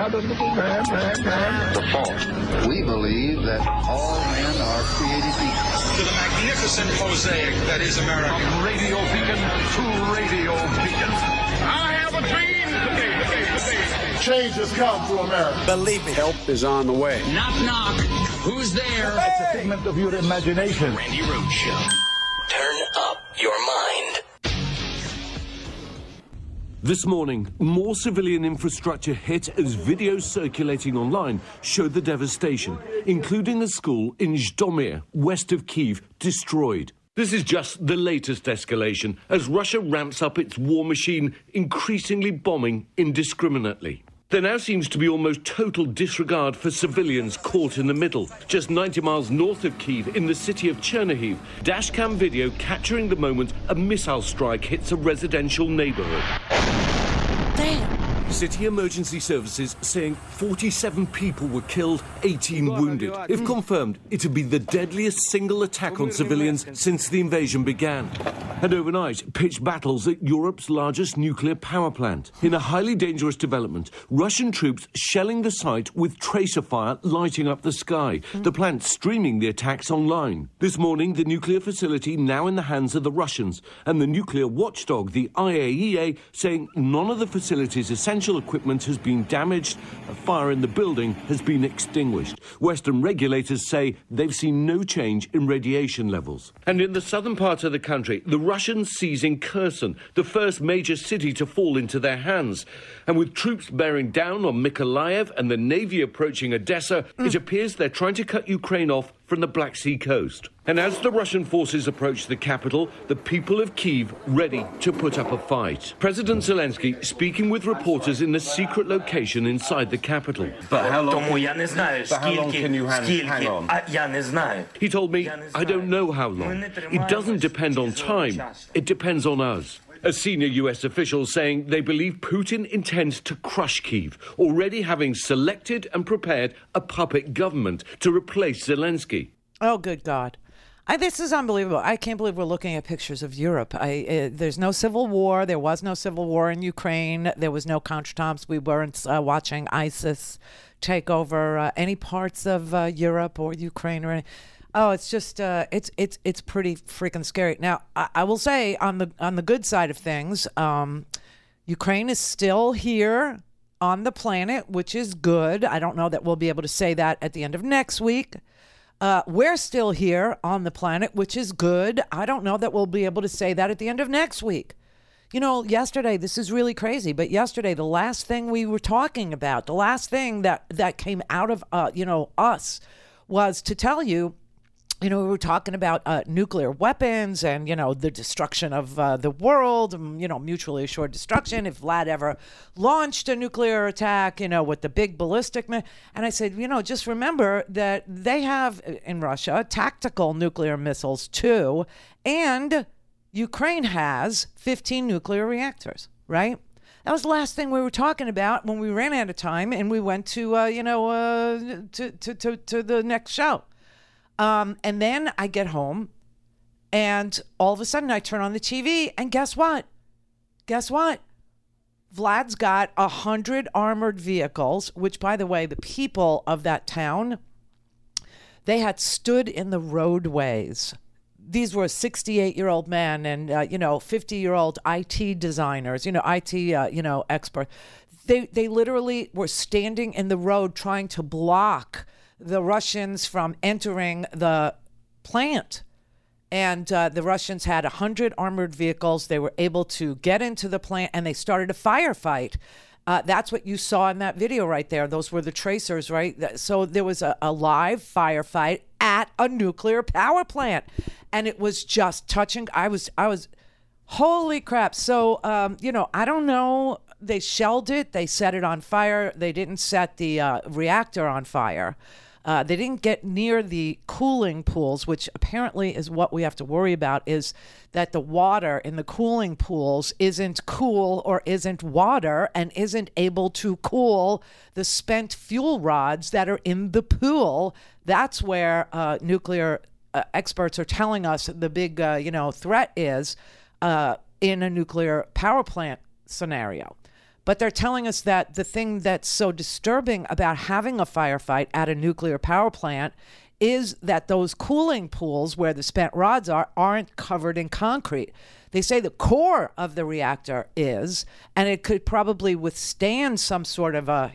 The fault. We believe that all men are created equal. To the magnificent mosaic that is America. From radio beacon to radio beacon. I have a dream. Change has come to America. Believe me. Help is on the way. Knock, knock. Who's there? It's a figment of your imagination. Randy Rhoads Show. Turn up your mind. This morning, more civilian infrastructure hit as videos circulating online show the devastation, including a school in Zhytomyr, west of Kyiv, destroyed. This is just the latest escalation as Russia ramps up its war machine, increasingly bombing indiscriminately. There now seems to be almost total disregard for civilians caught in the middle. Just 90 miles north of Kyiv, in the city of Chernihiv, dashcam video capturing the moment a missile strike hits a residential neighborhood. Damn. City emergency services saying 47 people were killed, 18 wounded. If confirmed, it would be the deadliest single attack on civilians since the invasion began. And overnight, pitched battles at Europe's largest nuclear power plant. In a highly dangerous development, Russian troops shelling the site with tracer fire lighting up the sky. The plant streaming the attacks online. This morning, the nuclear facility now in the hands of the Russians, and the nuclear watchdog, the IAEA, saying none of the facility's essential equipment has been damaged. A fire in the building has been extinguished. Western regulators say they've seen no change in radiation levels. And in the southern part of the country, the Russians seizing Kherson, the first major city to fall into their hands. And with troops bearing down on Mykolaiv and the Navy approaching Odessa, it appears they're trying to cut Ukraine off from the Black Sea coast. And as the Russian forces approach the capital, the people of Kyiv ready to put up a fight. President Zelensky speaking with reporters in a secret location inside the capital. But how long Тому я не знаю, But how long can you hang on? Я не знаю. He told me, I don't know how long. It doesn't depend on time. It depends on us. A senior US official saying they believe Putin intends to crush Kyiv, already having selected and prepared a puppet government to replace Zelensky. Oh, good God. This is unbelievable. I can't believe we're looking at pictures of Europe. There's no civil war. There was no civil war in Ukraine. There was no countertops. We weren't watching ISIS take over any parts of Europe or Ukraine or anything. Oh, it's just it's pretty freaking scary. Now, I will say on the good side of things, Ukraine is still here on the planet, which is good. I don't know that we'll be able to say that at the end of next week. We're still here on the planet, which is good. I don't know that we'll be able to say that at the end of next week. You know, yesterday, this is really crazy, but yesterday, the last thing we were talking about, the last thing that came out of, us was to tell you, we were talking about nuclear weapons and, the destruction of the world, mutually assured destruction. If Vlad ever launched a nuclear attack, with the big ballistic. And I said, just remember that they have in Russia tactical nuclear missiles too. And Ukraine has 15 nuclear reactors, right? That was the last thing we were talking about when we ran out of time and we went to, to the next show. And then I get home and all of a sudden I turn on the TV and guess what? Vlad's got 100 armored vehicles, which, by the way, the people of that town, they had stood in the roadways. These were 68-year-old men and, 50-year-old IT designers, IT, expert. They literally were standing in the road trying to block the Russians from entering the plant. And the Russians had 100 armored vehicles. They were able to get into the plant and they started a firefight. That's what you saw in that video right there. Those were the tracers, right? So there was a live firefight at a nuclear power plant. And it was just touching. I was, holy crap. So, I don't know. They shelled it. They set it on fire. They didn't set the reactor on fire. They didn't get near the cooling pools, which apparently is what we have to worry about, is that the water in the cooling pools isn't cool or isn't water and isn't able to cool the spent fuel rods that are in the pool. That's where nuclear experts are telling us the big, threat is in a nuclear power plant scenario. But they're telling us that the thing that's so disturbing about having a firefight at a nuclear power plant is that those cooling pools where the spent rods aren't covered in concrete. They say the core of the reactor is, and it could probably withstand some sort of a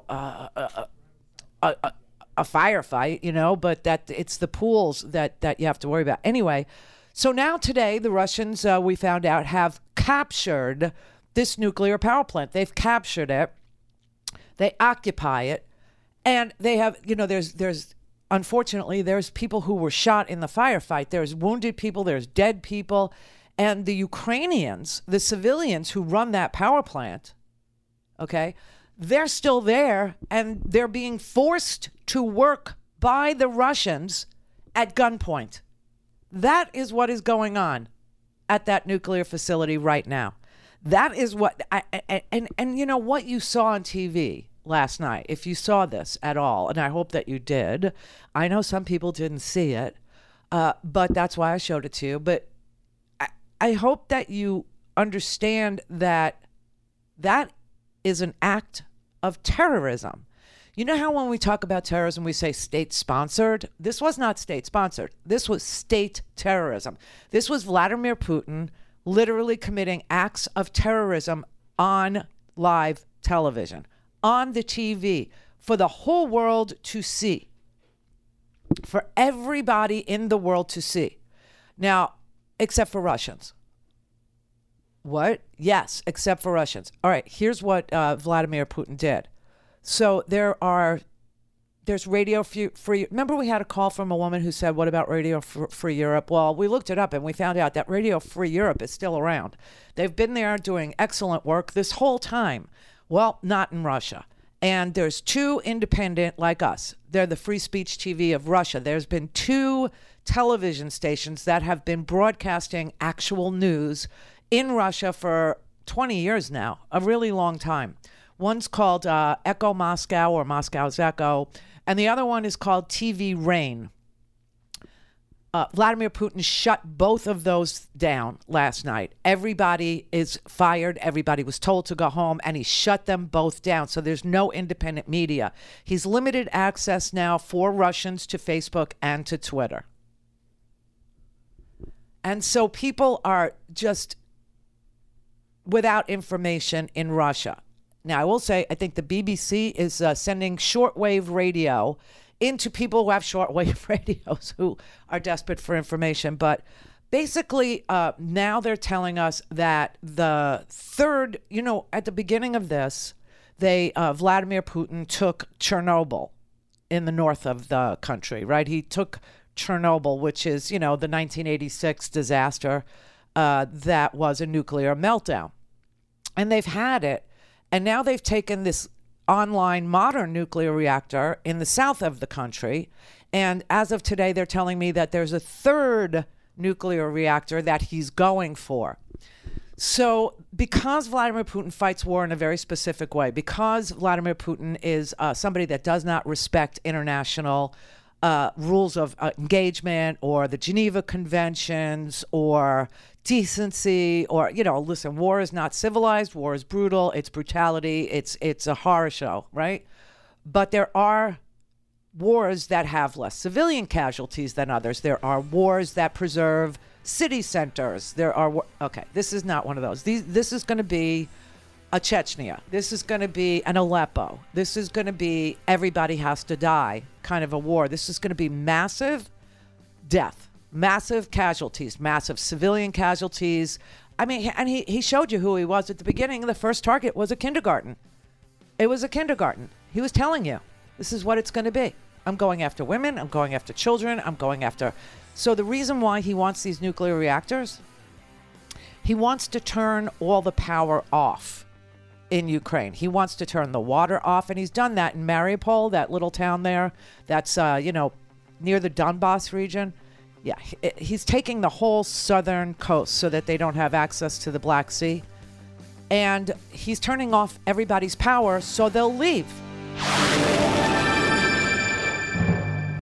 firefight, but that it's the pools that you have to worry about. Anyway, so now today the Russians, we found out, have captured this nuclear power plant. They've captured it. They occupy it. And they have, there's unfortunately, there's people who were shot in the firefight. There's wounded people. There's dead people. And the Ukrainians, the civilians who run that power plant, okay, they're still there, and they're being forced to work by the Russians at gunpoint. That is what is going on at that nuclear facility right now. That is what what you saw on TV last night, if you saw this at all, and I hope that you did. I know some people didn't see it, but that's why I showed it to you. But I hope that you understand that that is an act of terrorism. You know how when we talk about terrorism, we say state-sponsored? This was not state-sponsored. This was state terrorism. This was Vladimir Putin literally committing acts of terrorism on live television, on the TV, for the whole world to see, for everybody in the world to see. Now, except for Russians. What? Yes, except for Russians. All right, here's what Vladimir Putin did. So there's Radio Free. Remember we had a call from a woman who said, what about Radio Free Europe? Well, we looked it up and we found out that Radio Free Europe is still around. They've been there doing excellent work this whole time. Well, not in Russia. And there's two independent like us. They're the free speech TV of Russia. There's been two television stations that have been broadcasting actual news in Russia for 20 years now, a really long time. One's called Echo Moscow, or Moscow's Echo, and the other one is called TV Rain. Vladimir Putin shut both of those down last night. Everybody is fired. Everybody was told to go home, and he shut them both down. So there's no independent media. He's limited access now for Russians to Facebook and to Twitter. And so people are just without information in Russia. Now, I will say, I think the BBC is sending shortwave radio into people who have shortwave radios who are desperate for information. But basically, now they're telling us that the third, at the beginning of this, Vladimir Putin took Chernobyl in the north of the country, right? He took Chernobyl, which is, the 1986 disaster that was a nuclear meltdown. And they've had it. And now they've taken this online modern nuclear reactor in the south of the country. And as of today, they're telling me that there's a third nuclear reactor that he's going for. So because Vladimir Putin fights war in a very specific way, because Vladimir Putin is somebody that does not respect international rules of engagement or the Geneva Conventions or decency, or listen, war is not civilized, war is brutal, it's brutality, it's a horror show, right? But there are wars that have less civilian casualties than others. There are wars that preserve city centers. Okay, this is not one of those. This is going to be a Chechnya. This is going to be an Aleppo. This is going to be everybody has to die kind of a war. This is going to be massive death. Massive casualties, massive civilian casualties. I mean, and he showed you who he was at the beginning. The first target was a kindergarten. It was a kindergarten. He was telling you, this is what it's going to be. I'm going after women. I'm going after children. I'm going after... So the reason why he wants these nuclear reactors, he wants to turn all the power off in Ukraine. He wants to turn the water off, and he's done that in Mariupol, that little town there that's, near the Donbass region. Yeah, he's taking the whole southern coast so that they don't have access to the Black Sea. And he's turning off everybody's power so they'll leave.